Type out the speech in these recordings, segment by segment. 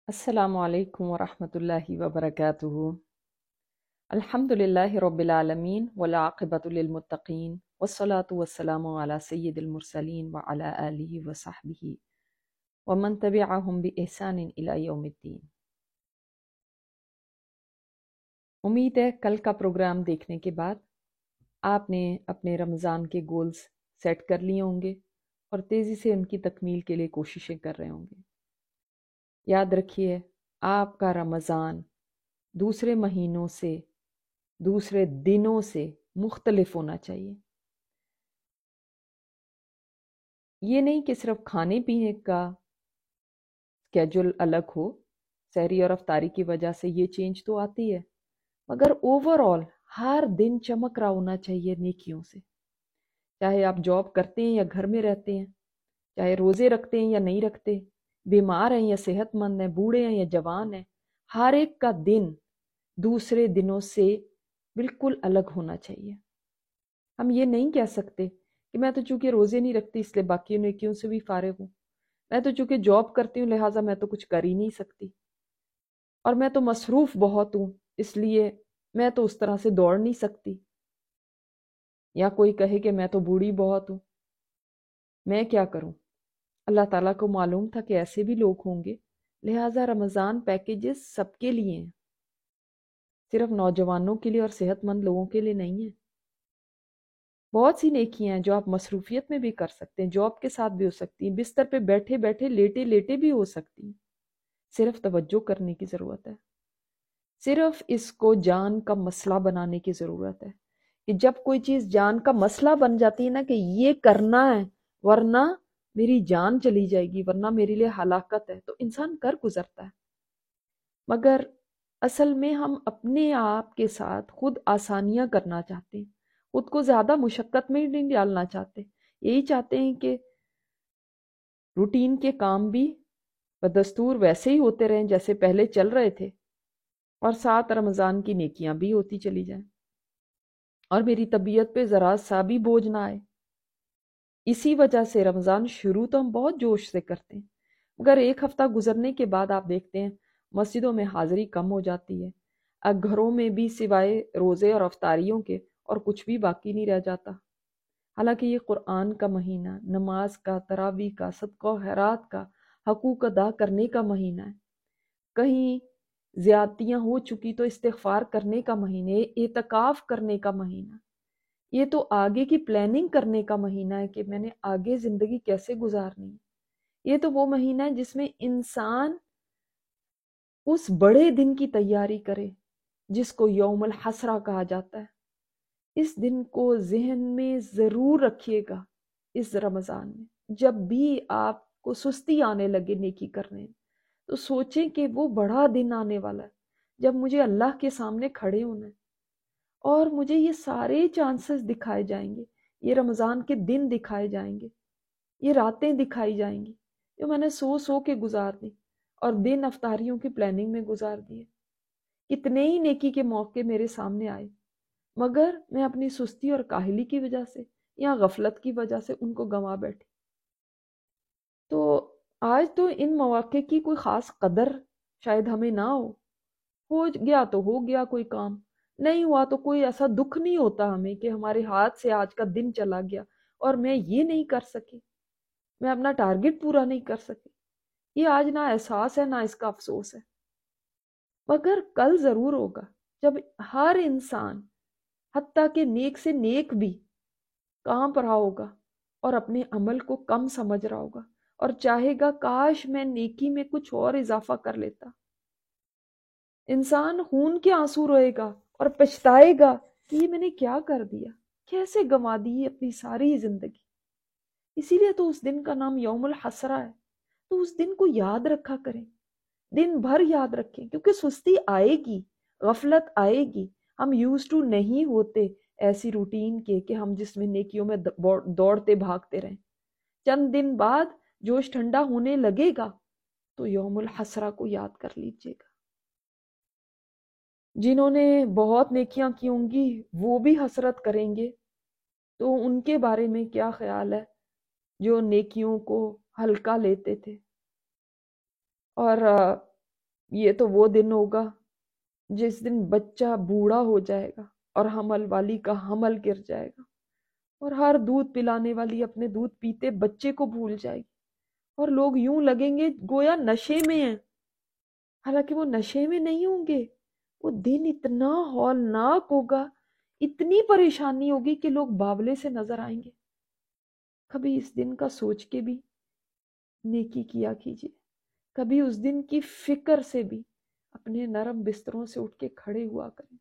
السلام علیکم ورحمۃ اللہ وبرکاتہ۔ الحمدللہ رب العالمین والعاقبۃ للمتقین والصلاة والسلام علی سید المرسلین وعلی آلہ وصحبہ ومن تبعہم بإحسان الی یوم الدین۔ امید ہے کل کا پروگرام دیکھنے کے بعد آپ نے اپنے رمضان کے گولز سیٹ کر لیے ہوں گے اور تیزی سے ان کی تکمیل کے لیے کوششیں کر رہے ہوں گے۔ یاد رکھیے، آپ کا رمضان دوسرے مہینوں سے، دوسرے دنوں سے مختلف ہونا چاہیے۔ یہ نہیں کہ صرف کھانے پینے کا اسکیجول الگ ہو، سحری اور افطاری کی وجہ سے یہ چینج تو آتی ہے، مگر اوور آل ہر دن چمک رہا ہونا چاہیے نیکیوں سے۔ چاہے آپ جاب کرتے ہیں یا گھر میں رہتے ہیں، چاہے روزے رکھتے ہیں یا نہیں رکھتے، بیمار ہیں یا صحت مند ہیں، بوڑھے ہیں یا جوان ہیں، ہر ایک کا دن دوسرے دنوں سے بالکل الگ ہونا چاہیے۔ ہم یہ نہیں کہہ سکتے کہ میں تو چونکہ روزے نہیں رکھتی اس لیے باقی نیکیوں سے بھی فارغ ہوں، میں تو چونکہ جاب کرتی ہوں لہٰذا میں تو کچھ کر ہی نہیں سکتی، اور میں تو مصروف بہت ہوں اس لیے میں تو اس طرح سے دوڑ نہیں سکتی، یا کوئی کہے کہ میں تو بوڑھی بہت ہوں، میں کیا کروں۔ اللہ تعالیٰ کو معلوم تھا کہ ایسے بھی لوگ ہوں گے، لہٰذا رمضان پیکیجز سب کے لیے ہیں، صرف نوجوانوں کے لیے اور صحت مند لوگوں کے لیے نہیں ہے۔ بہت سی نیکیاں ہیں جو آپ مصروفیت میں بھی کر سکتے ہیں، جاب کے ساتھ بھی ہو سکتی ہیں، بستر پہ بیٹھے بیٹھے لیٹے لیٹے بھی ہو سکتی ہیں، صرف توجہ کرنے کی ضرورت ہے۔ صرف اس کو جان کا مسئلہ بنانے کی ضرورت ہے کہ جب کوئی چیز جان کا مسئلہ بن جاتی ہے نا کہ یہ کرنا ہے ورنہ میری جان چلی جائے گی، ورنہ میرے لیے ہلاکت ہے، تو انسان کر گزرتا ہے۔ مگر اصل میں ہم اپنے آپ کے ساتھ خود آسانیاں کرنا چاہتے ہیں، خود کو زیادہ مشقت میں نہیں ڈالنا چاہتے، یہی چاہتے ہیں کہ روٹین کے کام بھی بدستور ویسے ہی ہوتے رہیں جیسے پہلے چل رہے تھے، اور ساتھ رمضان کی نیکیاں بھی ہوتی چلی جائیں، اور میری طبیعت پہ ذرا سا بھی بوجھ نہ آئے۔ اسی وجہ سے رمضان شروع تو ہم بہت جوش سے کرتے ہیں، مگر ایک ہفتہ گزرنے کے بعد آپ دیکھتے ہیں مسجدوں میں حاضری کم ہو جاتی ہے، اب گھروں میں بھی سوائے روزے اور افطاریوں کے اور کچھ بھی باقی نہیں رہ جاتا۔ حالانکہ یہ قرآن کا مہینہ، نماز کا، تراویح کا، صدقہ و خیرات کا، حقوق ادا کرنے کا مہینہ ہے۔ کہیں زیادتیاں ہو چکی تو استغفار کرنے کا مہینہ، اعتکاف کرنے کا مہینہ، یہ تو آگے کی پلاننگ کرنے کا مہینہ ہے کہ میں نے آگے زندگی کیسے گزارنی ہے۔ یہ تو وہ مہینہ ہے جس میں انسان اس بڑے دن کی تیاری کرے جس کو یوم الحسرہ کہا جاتا ہے۔ اس دن کو ذہن میں ضرور رکھیے گا۔ اس رمضان میں جب بھی آپ کو سستی آنے لگے نیکی کرنے میں، تو سوچیں کہ وہ بڑا دن آنے والا ہے جب مجھے اللہ کے سامنے کھڑے ہونا ہے، اور مجھے یہ سارے چانسز دکھائے جائیں گے، یہ رمضان کے دن دکھائے جائیں گے، یہ راتیں دکھائی جائیں گی جو میں نے سو سو کے گزار دی، اور دن افطاریوں کی پلاننگ میں گزار دیے۔ کتنے ہی نیکی کے موقع میرے سامنے آئے، مگر میں اپنی سستی اور کاہلی کی وجہ سے یا غفلت کی وجہ سے ان کو گنوا بیٹھی۔ تو آج تو ان مواقع کی کوئی خاص قدر شاید ہمیں نہ ہو گیا تو ہو گیا کوئی کام، نہیں ہوا تو کوئی ایسا دکھ نہیں ہوتا ہمیں کہ ہمارے ہاتھ سے آج کا دن چلا گیا اور میں یہ نہیں کر سکی، میں اپنا ٹارگٹ پورا نہیں کر سکی۔ یہ آج نہ احساس ہے نہ اس کا افسوس ہے، مگر کل ضرور ہوگا جب ہر انسان حتیٰ کہ نیک سے نیک بھی کام پر رہا ہوگا اور اپنے عمل کو کم سمجھ رہا ہوگا اور چاہے گا کاش میں نیکی میں کچھ اور اضافہ کر لیتا۔ انسان خون کے آنسو روئے گا اور پچھتائے گا کہ یہ میں نے کیا کر دیا، کیسے گنوا دی اپنی ساری زندگی۔ اسی لیے تو اس دن کا نام یوم الحسرہ ہے۔ تو اس دن کو یاد رکھا کریں، دن بھر یاد رکھیں، کیونکہ سستی آئے گی، غفلت آئے گی، ہم یوز ٹو نہیں ہوتے ایسی روٹین کے کہ ہم جس میں نیکیوں میں دوڑتے بھاگتے رہیں۔ چند دن بعد جوش ٹھنڈا ہونے لگے گا تو یوم الحسرہ کو یاد کر لیجئے گا۔ جنہوں نے بہت نیکیاں کی ہوں گی وہ بھی حسرت کریں گے، تو ان کے بارے میں کیا خیال ہے جو نیکیوں کو ہلکا لیتے تھے اور یہ تو وہ دن ہوگا جس دن بچہ بوڑھا ہو جائے گا اور حمل والی کا حمل گر جائے گا، اور ہر دودھ پلانے والی اپنے دودھ پیتے بچے کو بھول جائے گی، اور لوگ یوں لگیں گے گویا نشے میں ہیں، حالانکہ وہ نشے میں نہیں ہوں گے۔ وہ دن اتنا ہولناک ہوگا، اتنی پریشانی ہوگی کہ لوگ باولے سے نظر آئیں گے۔ کبھی اس دن کا سوچ کے بھی نیکی کیا کیجیے، کبھی اس دن کی فکر سے بھی اپنے نرم بستروں سے اٹھ کے کھڑے ہوا کریں۔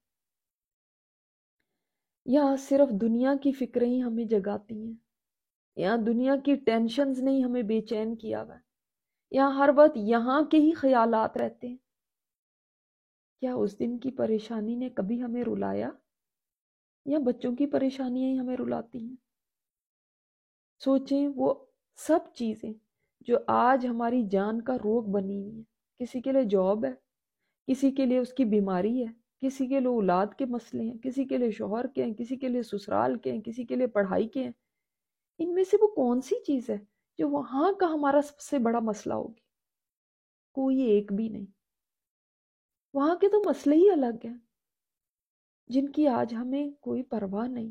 یہاں صرف دنیا کی فکریں ہی ہمیں جگاتی ہیں، یہاں دنیا کی ٹینشنز نہیں ہمیں بے چین کیا ہوا ہے، یہاں ہر وقت یہاں کے ہی خیالات رہتے ہیں۔ کیا اس دن کی پریشانی نے کبھی ہمیں رلایا، یا بچوں کی پریشانیاں ہی ہمیں رلاتی ہیں؟ سوچیں وہ سب چیزیں جو آج ہماری جان کا روگ بنی ہوئی ہیں، کسی کے لیے جاب ہے، کسی کے لیے اس کی بیماری ہے، کسی کے لیے اولاد کے مسئلے ہیں، کسی کے لیے شوہر کے ہیں، کسی کے لیے سسرال کے ہیں، کسی کے لیے پڑھائی کے ہیں، ان میں سے وہ کون سی چیز ہے جو وہاں کا ہمارا سب سے بڑا مسئلہ ہوگی؟ کوئی ایک بھی نہیں۔ وہاں کے تو مسئلے ہی الگ ہیں جن کی آج ہمیں کوئی پرواہ نہیں،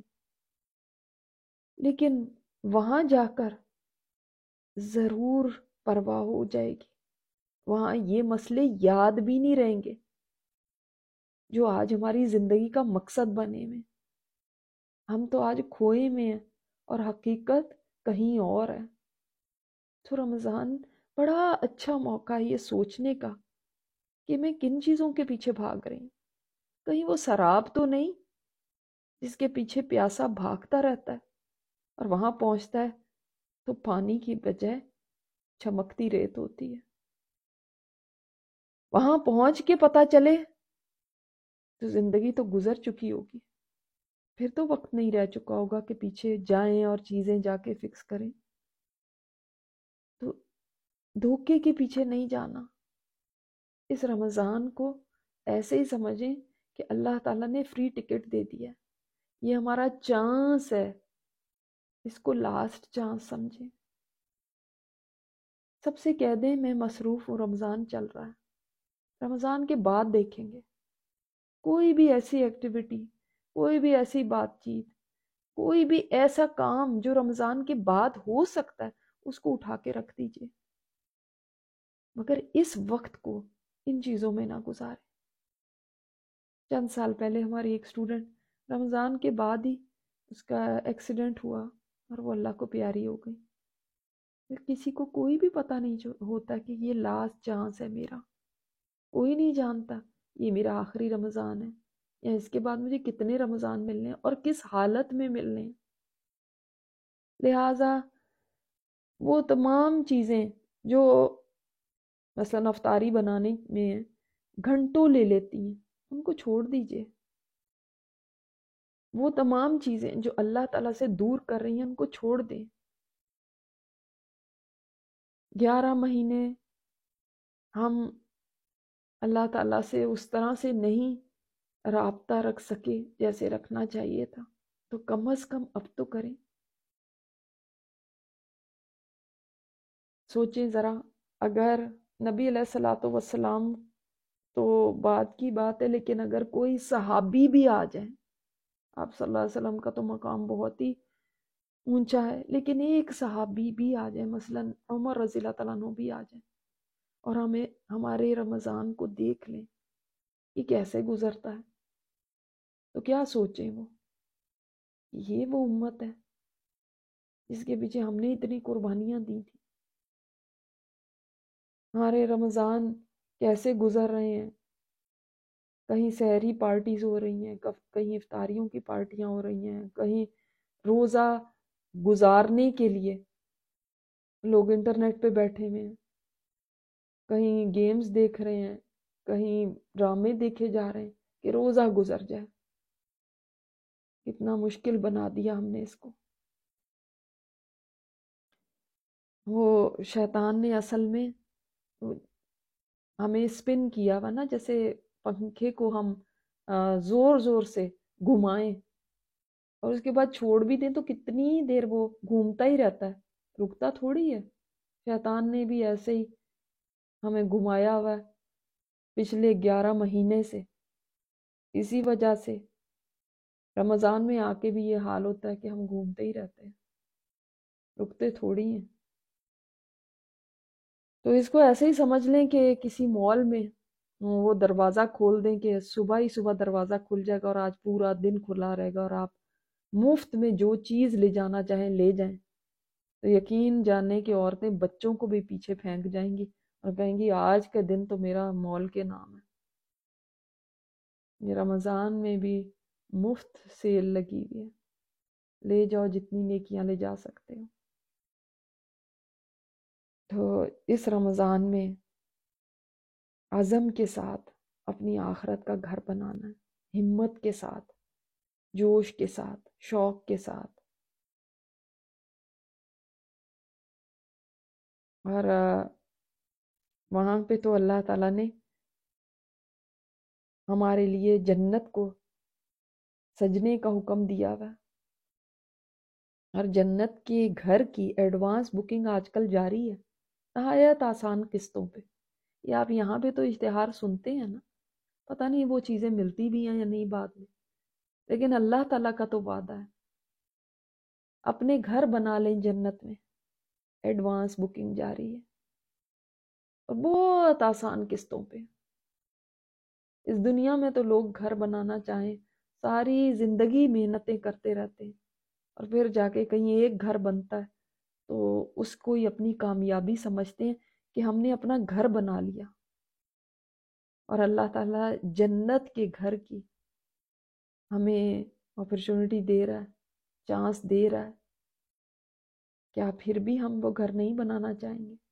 لیکن وہاں جا کر ضرور پرواہ ہو جائے گی۔ وہاں یہ مسئلے یاد بھی نہیں رہیں گے جو آج ہماری زندگی کا مقصد بنے ہوئے۔ ہم تو آج کھوئے میں ہیں اور حقیقت کہیں اور ہے۔ تو رمضان بڑا اچھا موقع ہے یہ سوچنے کا کہ میں کن چیزوں کے پیچھے بھاگ رہی ہوں۔ کہیں وہ سراب تو نہیں جس کے پیچھے پیاسا بھاگتا رہتا ہے اور وہاں پہنچتا ہے تو پانی کی بجائے چمکتی ریت ہوتی ہے۔ وہاں پہنچ کے پتہ چلے تو زندگی تو گزر چکی ہوگی، پھر تو وقت نہیں رہ چکا ہوگا کہ پیچھے جائیں اور چیزیں جا کے فکس کریں۔ تو دھوکے کے پیچھے نہیں جانا۔ اس رمضان کو ایسے ہی سمجھیں کہ اللہ تعالیٰ نے فری ٹکٹ دے دیا ہے، یہ ہمارا چانس ہے، اس کو لاسٹ چانس سمجھیں۔ سب سے کہہ دیں میں مصروف ہوں، رمضان چل رہا ہے، رمضان کے بعد دیکھیں گے۔ کوئی بھی ایسی ایکٹیویٹی، کوئی بھی ایسی بات چیت، کوئی بھی ایسا کام جو رمضان کے بعد ہو سکتا ہے اس کو اٹھا کے رکھ دیجئے، مگر اس وقت کو ان چیزوں میں نہ گزارے۔ چند سال پہلے ہماری ایک اسٹوڈنٹ رمضان کے بعد ہی اس کا ایکسیڈنٹ ہوا اور وہ اللہ کو پیاری ہو گئی۔ کسی کو کوئی بھی پتہ نہیں جو ہوتا کہ یہ لاسٹ چانس ہے میرا، کوئی نہیں جانتا یہ میرا آخری رمضان ہے یا اس کے بعد مجھے کتنے رمضان ملنے ہیں اور کس حالت میں ملنے ہیں۔ لہٰذا وہ تمام چیزیں جو مثلاً افطاری بنانے میں گھنٹوں لے لیتی ہیں ان کو چھوڑ دیجئے۔ وہ تمام چیزیں جو اللہ تعالیٰ سے دور کر رہی ہیں ان کو چھوڑ دیں۔ 11 مہینے ہم اللہ تعالیٰ سے اس طرح سے نہیں رابطہ رکھ سکے جیسے رکھنا چاہیے تھا، تو کم از کم اب تو کریں۔ سوچیں ذرا، اگر نبی علیہ الصلوۃ والسلام تو بات کی بات ہے، لیکن اگر کوئی صحابی بھی آ جائیں، آپ صلی اللہ علیہ وسلم کا تو مقام بہت ہی اونچا ہے، لیکن ایک صحابی بھی آ جائیں، مثلاً عمر رضی اللہ تعالیٰ عنہ بھی آ جائیں اور ہمیں ہمارے رمضان کو دیکھ لیں کہ کیسے گزرتا ہے، تو کیا سوچیں وہ؟ یہ وہ امت ہے جس کے پیچھے ہم نے اتنی قربانیاں دی تھی۔ ہمارے رمضان کیسے گزر رہے ہیں؟ کہیں سحری پارٹیز ہو رہی ہیں، کہیں افطاریوں کی پارٹیاں ہو رہی ہیں، کہیں روزہ گزارنے کے لیے لوگ انٹرنیٹ پہ بیٹھے ہوئے ہیں، کہیں گیمز دیکھ رہے ہیں، کہیں ڈرامے دیکھے جا رہے ہیں کہ روزہ گزر جائے۔ کتنا مشکل بنا دیا ہم نے اس کو۔ وہ شیطان نے اصل میں ہمیں اسپن کیا ہوا نا، جیسے پنکھے کو ہم زور زور سے گھمائیں اور اس کے بعد چھوڑ بھی دیں تو کتنی دیر وہ گھومتا ہی رہتا ہے، رکتا تھوڑی ہے۔ شیطان نے بھی ایسے ہی ہمیں گھمایا ہوا ہے پچھلے 11 مہینے سے اسی وجہ سے رمضان میں آ کے بھی یہ حال ہوتا ہے کہ ہم گھومتے ہی رہتے ہیں، رکتے تھوڑی ہیں۔ تو اس کو ایسے ہی سمجھ لیں کہ کسی مال میں وہ دروازہ کھول دیں کہ صبح ہی صبح دروازہ کھل جائے گا اور آج پورا دن کھلا رہے گا اور آپ مفت میں جو چیز لے جانا چاہیں لے جائیں، تو یقین جاننے کہ عورتیں بچوں کو بھی پیچھے پھینک جائیں گی اور کہیں گی آج کا دن تو میرا مال کے نام ہے۔ یہ رمضان میں بھی مفت سیل لگی ہوئی ہے، لے جاؤ جتنی نیکیاں لے جا سکتے ہو۔ تو اس رمضان میں عزم کے ساتھ اپنی آخرت کا گھر بنانا ہے، ہمت کے ساتھ، جوش کے ساتھ، شوق کے ساتھ۔ اور وہاں پہ تو اللہ تعالیٰ نے ہمارے لیے جنت کو سجنے کا حکم دیا ہوا ہے، اور جنت کے گھر کی ایڈوانس بکنگ آج کل جاری ہے نہایت آسان قسطوں پہ۔ یہ آپ یہاں پہ تو اشتہار سنتے ہیں نا، پتہ نہیں وہ چیزیں ملتی بھی ہیں یا نہیں بعد میں، لیکن اللہ تعالیٰ کا تو وعدہ ہے اپنے گھر بنا لیں جنت میں، ایڈوانس بکنگ جاری ہے اور بہت آسان قسطوں پہ۔ اس دنیا میں تو لوگ گھر بنانا چاہیں ساری زندگی محنتیں کرتے رہتے ہیں، اور پھر جا کے کہیں ایک گھر بنتا ہے تو اس کو ہی اپنی کامیابی سمجھتے ہیں کہ ہم نے اپنا گھر بنا لیا۔ اور اللہ تعالیٰ جنت کے گھر کی ہمیں اپرچونٹی دے رہا ہے، چانس دے رہا ہے، کیا پھر بھی ہم وہ گھر نہیں بنانا چاہیں گے؟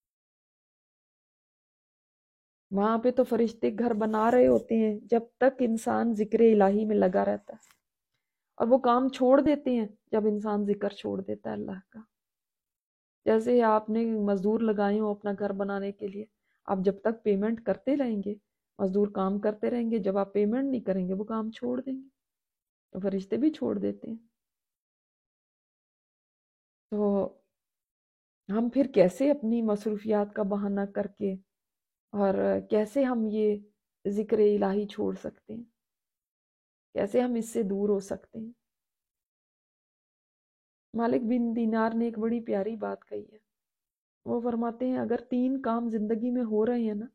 وہاں پہ تو فرشتے گھر بنا رہے ہوتے ہیں جب تک انسان ذکر الہی میں لگا رہتا ہے، اور وہ کام چھوڑ دیتے ہیں جب انسان ذکر چھوڑ دیتا ہے اللہ کا۔ جیسے آپ نے مزدور لگائے ہوں اپنا گھر بنانے کے لیے، آپ جب تک پیمنٹ کرتے رہیں گے مزدور کام کرتے رہیں گے، جب آپ پیمنٹ نہیں کریں گے وہ کام چھوڑ دیں گے، تو فرشتے بھی چھوڑ دیتے ہیں۔ تو ہم پھر کیسے اپنی مصروفیات کا بہانہ کر کے اور کیسے ہم یہ ذکر الہی چھوڑ سکتے ہیں، کیسے ہم اس سے دور ہو سکتے ہیں؟ مالک بن دینار نے ایک بڑی پیاری بات کہی ہے، وہ فرماتے ہیں اگر 3 کام زندگی میں ہو رہے ہیں نا،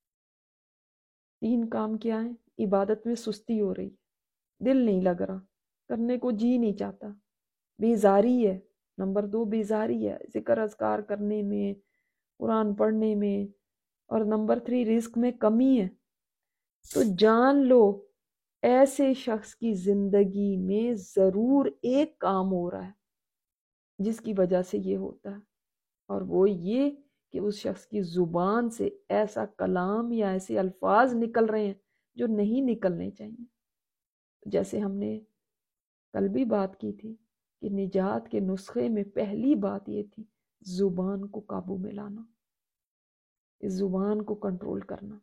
3 کام کیا ہیں؟ عبادت میں سستی ہو رہی ہے، دل نہیں لگ رہا، کرنے کو جی نہیں چاہتا، بیزاری ہے، نمبر 2 بیزاری ہے ذکر اذکار کرنے میں، قرآن پڑھنے میں، اور نمبر 3 رزق میں کمی ہے، تو جان لو ایسے شخص کی زندگی میں ضرور ایک کام ہو رہا ہے جس کی وجہ سے یہ ہوتا ہے، اور وہ یہ کہ اس شخص کی زبان سے ایسا کلام یا ایسے الفاظ نکل رہے ہیں جو نہیں نکلنے چاہیے۔ جیسے ہم نے کل بھی بات کی تھی کہ نجات کے نسخے میں پہلی بات یہ تھی زبان کو قابو میں لانا، اس زبان کو کنٹرول کرنا۔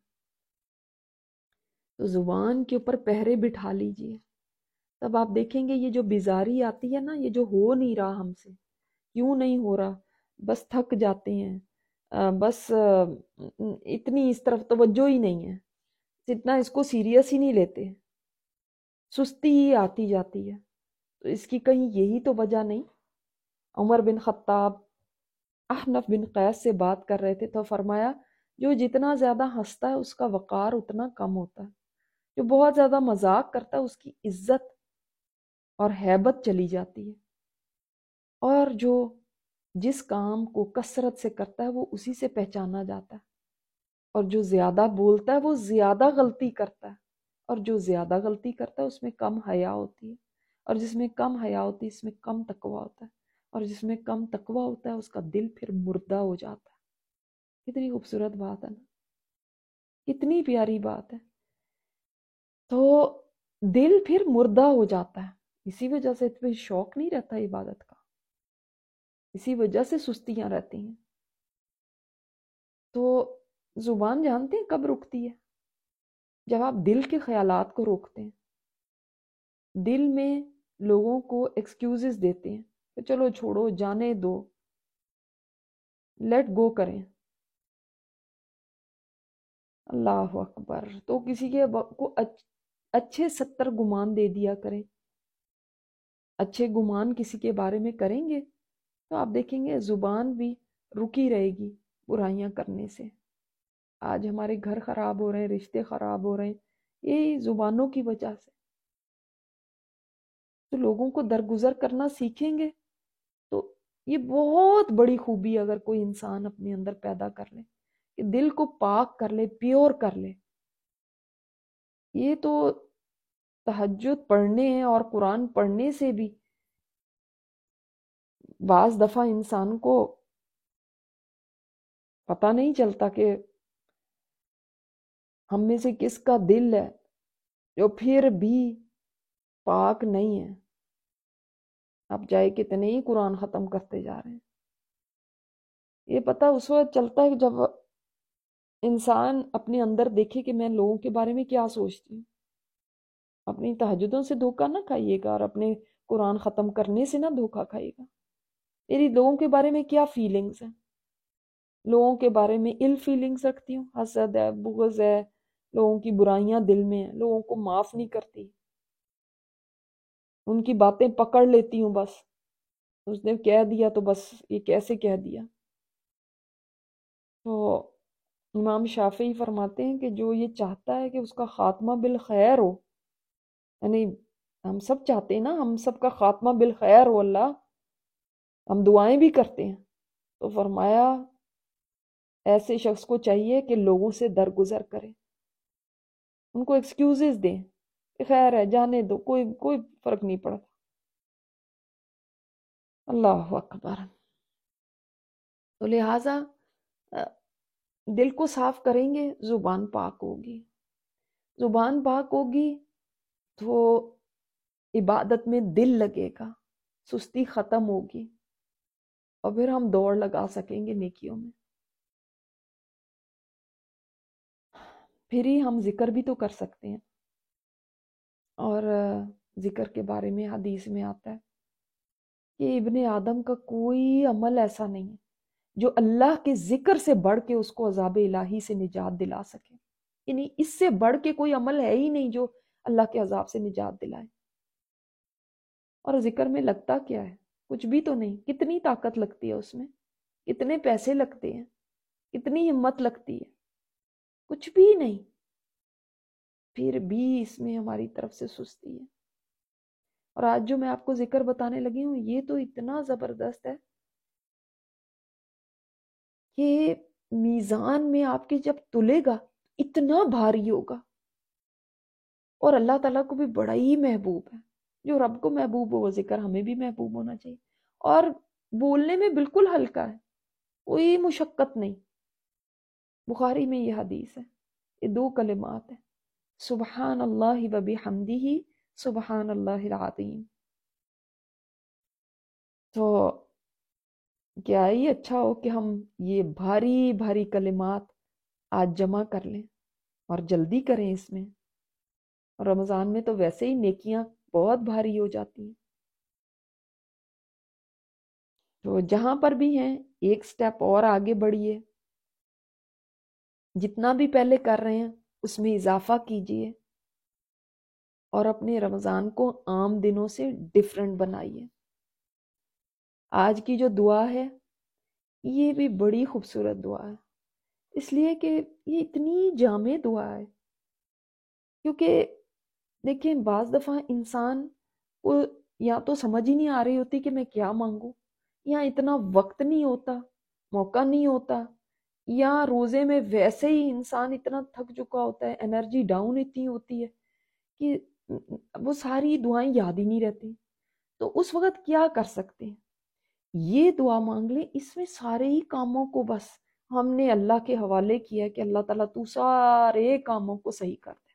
تو زبان کے اوپر پہرے بٹھا لیجئے، تب آپ دیکھیں گے یہ جو بیزاری آتی ہے نا، یہ جو ہو نہیں رہا ہم سے، کیوں نہیں ہو رہا؟ بس تھک جاتے ہیں، بس اتنی اس طرف توجہ ہی نہیں ہے، اتنا اس کو سیریس ہی نہیں لیتے، سستی ہی آتی جاتی ہے، تو اس کی کہیں یہی تو وجہ نہیں؟ عمر بن خطاب احنف بن قیس سے بات کر رہے تھے تو فرمایا جو جتنا زیادہ ہنستا ہے اس کا وقار اتنا کم ہوتا ہے، جو بہت زیادہ مذاق کرتا ہے اس کی عزت اور ہیبت چلی جاتی ہے، اور جو جس کام کو کثرت سے کرتا ہے وہ اسی سے پہچانا جاتا ہے، اور جو زیادہ بولتا ہے وہ زیادہ غلطی کرتا ہے، اور جو زیادہ غلطی کرتا ہے اس میں کم حیا ہوتی ہے، اور جس میں کم حیا ہوتی ہے اس میں کم تقوی ہوتا ہے، اور جس میں کم تقوی ہوتا ہے اس کا دل پھر مردہ ہو جاتا ہے۔ کتنی خوبصورت بات ہے نا، کتنی پیاری بات ہے۔ تو دل پھر مردہ ہو جاتا ہے، اسی وجہ سے پھر شوق نہیں رہتا عبادت کا، اسی وجہ سے سستیاں رہتی ہیں۔ تو زبان جانتے ہیں کب رکتی ہے؟ جب آپ دل کے خیالات کو روکتے ہیں، دل میں لوگوں کو ایکسکیوزز دیتے ہیں کہ چلو چھوڑو جانے دو، لیٹ گو کریں۔ اللہ اکبر. تو کسی کے کو اچھے 70 گمان دے دیا کریں، اچھے گمان کسی کے بارے میں کریں گے تو آپ دیکھیں گے زبان بھی رکی رہے گی برائیاں کرنے سے. آج ہمارے گھر خراب ہو رہے ہیں، رشتے خراب ہو رہے ہیں، یہی زبانوں کی وجہ سے. تو لوگوں کو درگزر کرنا سیکھیں گے تو یہ بہت بڑی خوبی اگر کوئی انسان اپنے اندر پیدا کر لے کہ دل کو پاک کر لے، پیور کر لے. یہ تو تہجد پڑھنے اور قرآن پڑھنے سے بھی بعض دفعہ انسان کو پتہ نہیں چلتا کہ ہم میں سے کس کا دل ہے جو پھر بھی پاک نہیں ہے. اب چاہے کتنے ہی قرآن ختم کرتے جا رہے ہیں، یہ پتہ اس وقت چلتا ہے جب انسان اپنے اندر دیکھے کہ میں لوگوں کے بارے میں کیا سوچتی ہوں. اپنی تہجدوں سے دھوکہ نہ کھائیے گا اور اپنے قرآن ختم کرنے سے نہ دھوکہ کھائیے گا. میری لوگوں کے بارے میں کیا فیلنگز ہیں، لوگوں کے بارے میں ill فیلنگز رکھتی ہوں، حسد ہے، بغض ہے، لوگوں کی برائیاں دل میں ہیں، لوگوں کو معاف نہیں کرتی، ان کی باتیں پکڑ لیتی ہوں. بس اس نے کہہ دیا تو بس یہ کیسے کہہ دیا. تو امام شافعی فرماتے ہیں کہ جو یہ چاہتا ہے کہ اس کا خاتمہ بالخیر ہو، یعنی ہم سب چاہتے ہیں نا ہم سب کا خاتمہ بالخیر ہو، اللہ ہم دعائیں بھی کرتے ہیں، تو فرمایا ایسے شخص کو چاہیے کہ لوگوں سے درگزر کرے، ان کو ایکسکیوزز دیں کہ خیر ہے جانے دو، کوئی فرق نہیں پڑتا. اللہ اکبر. تو لہٰذا دل کو صاف کریں گے، زبان پاک ہوگی. زبان پاک ہوگی تو عبادت میں دل لگے گا، سستی ختم ہوگی، اور پھر ہم دوڑ لگا سکیں گے نیکیوں میں. پھر ہی ہم ذکر بھی تو کر سکتے ہیں. اور ذکر کے بارے میں حدیث میں آتا ہے کہ ابن آدم کا کوئی عمل ایسا نہیں ہے جو اللہ کے ذکر سے بڑھ کے اس کو عذاب الہی سے نجات دلا سکے. یعنی اس سے بڑھ کے کوئی عمل ہے ہی نہیں جو اللہ کے عذاب سے نجات دلائے. اور ذکر میں لگتا کیا ہے؟ کچھ بھی تو نہیں. کتنی طاقت لگتی ہے اس میں، کتنے پیسے لگتے ہیں، کتنی ہمت لگتی ہے، کچھ بھی نہیں. پھر بھی اس میں ہماری طرف سے سستی ہے. اور آج جو میں آپ کو ذکر بتانے لگی ہوں یہ تو اتنا زبردست ہے کہ میزان میں آپ کے جب تلے گا اتنا بھاری ہوگا. اور اللہ تعالیٰ کو بھی بڑا ہی محبوب ہے. جو رب کو محبوب ہو وہ ذکر ہمیں بھی محبوب ہونا چاہیے. اور بولنے میں بالکل ہلکا ہے، کوئی مشقت نہیں. بخاری میں یہ حدیث ہے، یہ 2 کلمات ہیں، سبحان اللہ و بحمدہ سبحان اللہ العظیم. تو کیا ہی اچھا ہو کہ ہم یہ بھاری بھاری کلمات آج جمع کر لیں اور جلدی کریں اس میں. اور رمضان میں تو ویسے ہی نیکیاں بہت بھاری ہو جاتی ہیں. تو جہاں پر بھی ہیں ایک سٹیپ اور آگے بڑھیے، جتنا بھی پہلے کر رہے ہیں اس میں اضافہ کیجئے، اور اپنے رمضان کو عام دنوں سے ڈیفرنٹ بنائیے. آج کی جو دعا ہے یہ بھی بڑی خوبصورت دعا ہے، اس لیے کہ یہ اتنی جامع دعا ہے. کیونکہ دیکھیں بعض دفعہ انسان کو یا تو سمجھ ہی نہیں آ رہی ہوتی کہ میں کیا مانگوں، یا اتنا وقت نہیں ہوتا، موقع نہیں ہوتا، یا روزے میں ویسے ہی انسان اتنا تھک چکا ہوتا ہے، انرجی ڈاؤن اتنی ہوتی ہے کہ وہ ساری دعائیں یاد ہی نہیں رہتی. تو اس وقت کیا کر سکتے ہیں؟ یہ دعا مانگ لیں، اس میں سارے ہی کاموں کو بس ہم نے اللہ کے حوالے کیا کہ اللہ تعالیٰ تو سارے کاموں کو صحیح کر دے.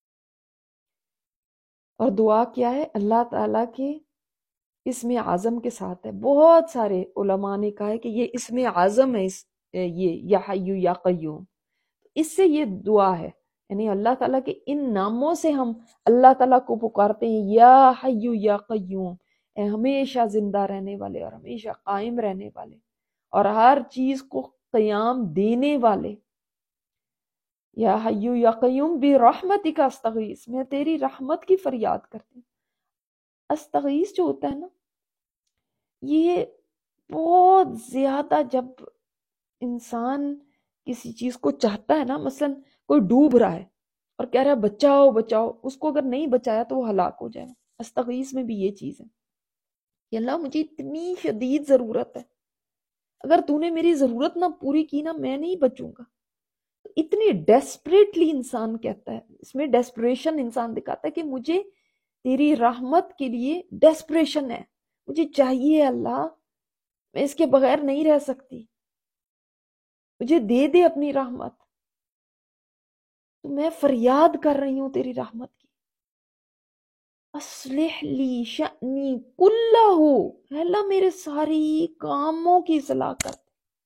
اور دعا کیا ہے؟ اللہ تعالیٰ کے اسم اعظم کے ساتھ ہے. بہت سارے علماء نے کہا ہے کہ یہ اسم اعظم ہے، یہ یا حی یا قیوم. اس سے یہ دعا ہے، یعنی اللہ تعالیٰ کے ان ناموں سے ہم اللہ تعالیٰ کو پکارتے ہیں، یا حی یا قیوم، اے ہمیشہ زندہ رہنے والے اور ہمیشہ قائم رہنے والے اور ہر چیز کو قیام دینے والے. یا حیو یا قیوم برحمتک استغیث، میں تیری رحمت کی فریاد کرتی ہوں۔ استغیث جو ہوتا ہے نا، یہ بہت زیادہ جب انسان کسی چیز کو چاہتا ہے نا، مثلا کوئی ڈوب رہا ہے اور کہہ رہا ہے بچاؤ بچاؤ، اس کو اگر نہیں بچایا تو وہ ہلاک ہو جائے گا۔ استغیث میں بھی یہ چیز ہے کہ اللہ مجھے اتنی شدید ضرورت ہے، اگر تو نے میری ضرورت نہ پوری کی نا، میں نہیں بچوں گا۔ اتنی ڈیسپریٹلی انسان کہتا ہے، اس میں ڈیسپریشن انسان دکھاتا ہے کہ مجھے تیری رحمت کے لیے ڈیسپریشن ہے، مجھے چاہیے اللہ، میں اس کے بغیر نہیں رہ سکتی، مجھے دے دے اپنی رحمت۔ تو میں فریاد کر رہی ہوں تیری رحمت کی۔ اصلح لی شأنی کلہ، اے اللہ میرے ساری کاموں کی اصلاح کر۔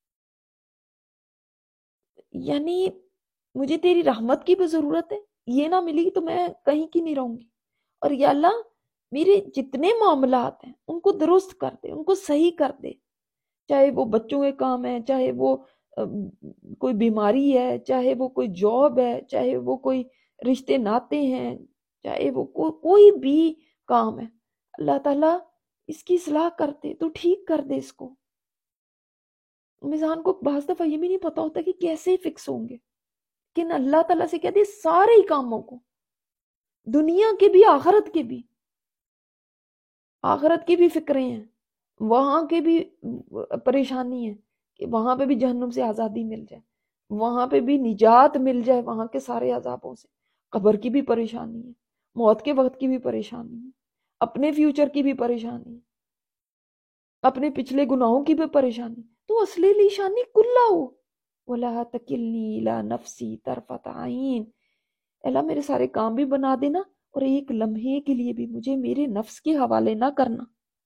یعنی مجھے تیری رحمت کی بھی ضرورت ہے، یہ نہ ملی تو میں کہیں کی نہیں رہوں گی، اور یا اللہ میرے جتنے معاملات ہیں ان کو درست کر دے، ان کو صحیح کر دے، چاہے وہ بچوں کے کام ہے، چاہے وہ کوئی بیماری ہے، چاہے وہ کوئی جاب ہے، چاہے وہ کوئی رشتے ناتے ہیں، چاہے وہ کوئی بھی کام ہے، اللہ تعالیٰ اس کی اصلاح کر دے، تو ٹھیک کر دے اس کو۔ انسان کو بعض دفعہ یہ بھی نہیں پتا ہوتا کہ کیسے فکس ہوں گے، لیکن اللہ تعالیٰ سے کہتے سارے ہی کاموں کو، دنیا کے بھی آخرت کے بھی، آخرت کی بھی فکریں ہیں، وہاں کے بھی پریشانی ہے کہ وہاں پہ بھی جہنم سے آزادی مل جائے، وہاں پہ بھی نجات مل جائے وہاں کے سارے عذابوں سے، قبر کی بھی پریشانی ہے، موت کے وقت کی بھی پریشانی ہے، اپنے فیوچر کی بھی پریشانی ہے، اپنے پچھلے گناہوں کی بھی پریشانی۔ تو اصلی لیشانی کلّا ہو، وَلَا تَكِلْنِي إِلَىٰ نَفْسِي طَرْفَةَ عَيْنٍ، اللہ میرے سارے کام بھی بنا دینا، اور ایک لمحے کے لیے بھی مجھے میرے نفس کے حوالے نہ کرنا،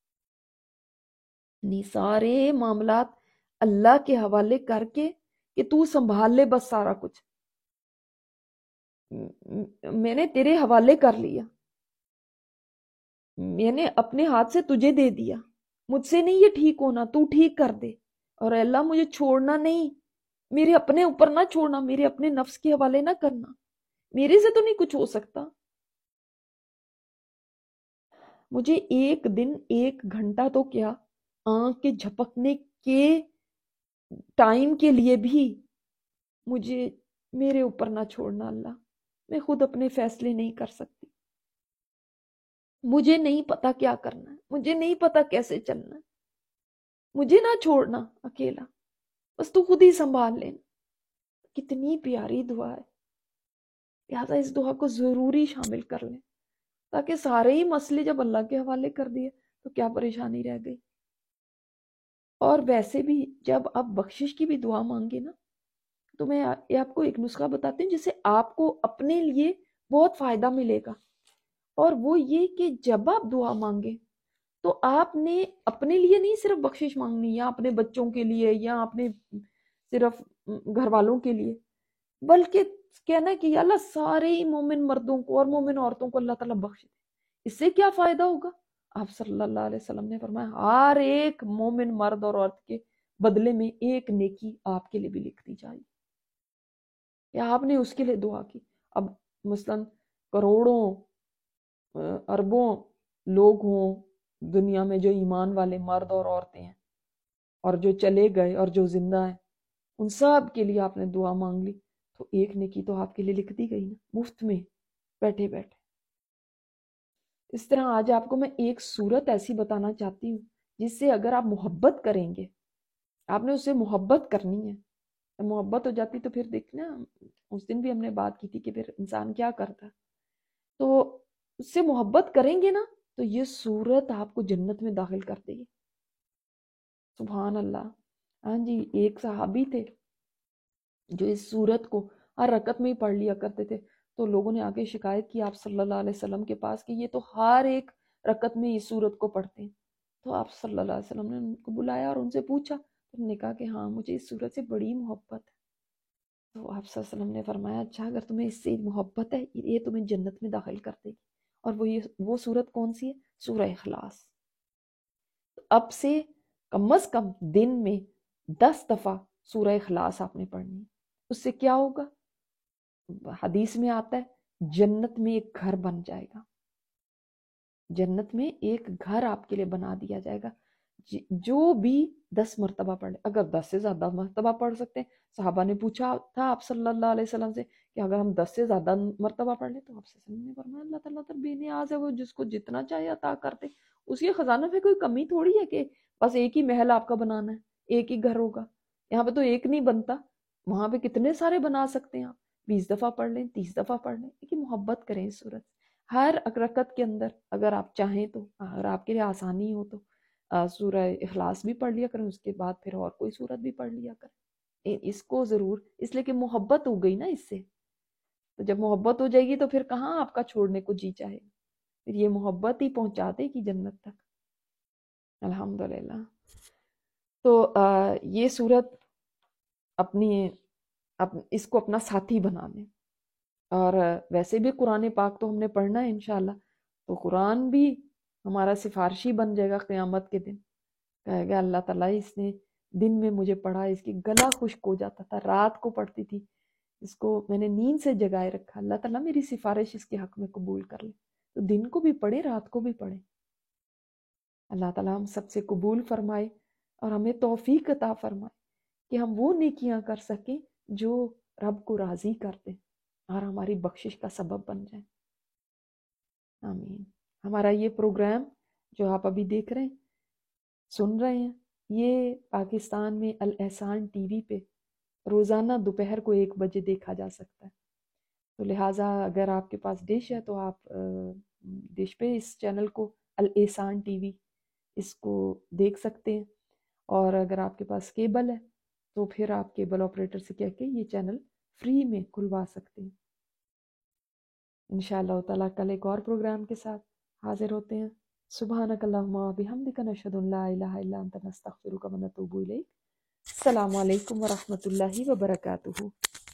نہیں سارے معاملات اللہ کے حوالے کر کے کہ تو سنبھال لے بس سارا کچھ، میں نے تیرے حوالے کر لیا، میں نے اپنے ہاتھ سے تجھے دے دیا، مجھ سے نہیں یہ ٹھیک ہونا، تو ٹھیک کر دے، اور اللہ مجھے چھوڑنا نہیں، میرے اپنے اوپر نہ چھوڑنا، میرے اپنے نفس کے حوالے نہ کرنا، میرے سے تو نہیں کچھ ہو سکتا، مجھے ایک دن ایک گھنٹہ تو کیا آنکھ کے جھپکنے کے ٹائم کے لیے بھی مجھے میرے اوپر نہ چھوڑنا اللہ، میں خود اپنے فیصلے نہیں کر سکتی، مجھے نہیں پتا کیا کرنا ہے، مجھے نہیں پتا کیسے چلنا ہے، مجھے نہ چھوڑنا اکیلا، بس تو خود ہی سنبھال لینا۔ کتنی پیاری دعا ہے، لہٰذا اس دعا کو ضروری شامل کر لیں، تاکہ سارے ہی مسئلے جب اللہ کے حوالے کر دیے تو کیا پریشانی رہ گئی۔ اور ویسے بھی جب آپ بخشش کی بھی دعا مانگے نا، تو میں آپ کو ایک نسخہ بتاتی ہوں جس سے آپ کو اپنے لیے بہت فائدہ ملے گا، اور وہ یہ کہ جب آپ دعا مانگے تو آپ نے اپنے لیے نہیں صرف بخشش مانگنی، یا اپنے بچوں کے لیے، یا اپنے صرف گھر والوں کے لیے، بلکہ کہنا ہے کہ یا اللہ سارے ہی مومن مردوں کو اور مومن عورتوں کو اللہ تعالیٰ بخش دے۔ اس سے کیا فائدہ ہوگا؟ آپ صلی اللہ علیہ وسلم نے فرمایا ہر ایک مومن مرد اور عورت کے بدلے میں ایک نیکی آپ کے لیے بھی لکھ دی جائے، یا آپ نے اس کے لیے دعا کی۔ اب مثلا کروڑوں اربوں لوگ ہوں دنیا میں جو ایمان والے مرد اور عورتیں ہیں، اور جو چلے گئے اور جو زندہ ہیں، ان سب کے لیے آپ نے دعا مانگ لی تو ایک نیکی تو آپ کے لیے لکھ دی گئی نا، مفت میں بیٹھے بیٹھے۔ اس طرح آج آپ کو میں ایک صورت ایسی بتانا چاہتی ہوں جس سے اگر آپ محبت کریں گے، آپ نے اس سے محبت کرنی ہے، محبت ہو جاتی تو پھر دیکھنا، اس دن بھی ہم نے بات کی تھی کہ پھر انسان کیا کرتا، تو اس سے محبت کریں گے نا تو یہ صورت آپ کو جنت میں داخل کر دے گی۔ سبحان اللہ۔ ہاں جی، ایک صحابی تھے جو اس صورت کو ہر رکعت میں ہی پڑھ لیا کرتے تھے، تو لوگوں نے آگے شکایت کی آپ صلی اللہ علیہ وسلم کے پاس کہ یہ تو ہر ایک رکعت میں اس صورت کو پڑھتے ہیں، تو آپ صلی اللہ علیہ وسلم نے ان کو بلایا اور ان سے پوچھا، انہوں نے کہا کہ ہاں مجھے اس صورت سے بڑی محبت ہے، تو آپ صلی اللہ علیہ وسلم نے فرمایا اچھا اگر تمہیں اس سے محبت ہے یہ تمہیں جنت میں داخل کر دے گی، اور وہ صورت کون سی ہے؟ سورہ اخلاص۔ اب سے کم از کم دن میں 10 دفعہ سورہ اخلاص آپ نے پڑھنی ہے، اس سے کیا ہوگا؟ حدیث میں آتا ہے جنت میں ایک گھر بن جائے گا، جنت میں ایک گھر آپ کے لیے بنا دیا جائے گا، جو بھی 10 مرتبہ پڑھ لے، اگر 10 سے زیادہ مرتبہ پڑھ سکتے ہیں۔ صحابہ نے پوچھا تھا آپ صلی اللہ علیہ وسلم سے کہ اگر ہم 10 سے زیادہ مرتبہ پڑھ لیں تو آپ سے نے فرمایا اللہ تعالیٰ تو بے نیاز ہے، وہ جس کو جتنا چاہے عطا کرتے، اس کے خزانہ پہ کوئی کمی تھوڑی ہے کہ بس ایک ہی محل آپ کا بنانا ہے، ایک ہی گھر ہوگا۔ یہاں پہ تو ایک نہیں بنتا، وہاں پہ کتنے سارے بنا سکتے ہیں آپ، 20 دفعہ پڑھ لیں، 30 دفعہ پڑھ لیں، کہ محبت کریں اس صورت ہر رکعت کے اندر، اگر آپ چاہیں تو، اگر آپ کے لیے آسانی ہو تو سورہ اخلاص بھی پڑھ لیا کریں، اس کے بعد پھر اور کوئی سورت بھی پڑھ لیا کریں، اس کو ضرور، اس لیے کہ محبت ہو گئی نا اس سے، تو جب محبت ہو جائے گی تو پھر کہاں آپ کا چھوڑنے کو جی چاہے، پھر یہ محبت ہی پہنچا دے گی جنت تک، الحمدللہ۔ تو یہ سورت اپنی اس کو اپنا ساتھی بنا لیں، اور ویسے بھی قرآن پاک تو ہم نے پڑھنا ہے انشاءاللہ، تو قرآن بھی ہمارا سفارشی بن جائے گا قیامت کے دن، کہے گا اللہ تعالیٰ اس نے دن میں مجھے پڑھا، اس کی گلا خشک ہو جاتا تھا، رات کو پڑھتی تھی، اس کو میں نے نیند سے جگائے رکھا، اللہ تعالیٰ میری سفارش اس کے حق میں قبول کر لے، تو دن کو بھی پڑھے، رات کو بھی پڑھے۔ اللہ تعالیٰ ہم سب سے قبول فرمائے اور ہمیں توفیق عطا فرمائے کہ ہم وہ نیکیاں کر سکیں جو رب کو راضی کر دیں اور ہماری بخشش کا سبب بن جائیں، آمین۔ ہمارا یہ پروگرام جو آپ ابھی دیکھ رہے ہیں، سن رہے ہیں، یہ پاکستان میں الاحسان ٹی وی پہ روزانہ دوپہر کو 1 بجے دیکھا جا سکتا ہے، تو لہٰذا اگر آپ کے پاس ڈش ہے تو آپ ڈش پہ اس چینل کو، الاحسان ٹی وی، اس کو دیکھ سکتے ہیں، اور اگر آپ کے پاس کیبل ہے تو پھر آپ کیبل آپریٹر سے کہہ کے یہ چینل فری میں کھلوا سکتے ہیں۔ انشاءاللہ تعالیٰ کل ایک اور پروگرام کے ساتھ حاضر ہوتے ہیں۔ سبحانک اللہم و بحمدک، نشہد ان لا الہ الا انت، نستغفرک و نتوب الیک۔ السلام علیکم ورحمۃ اللہ وبرکاتہ۔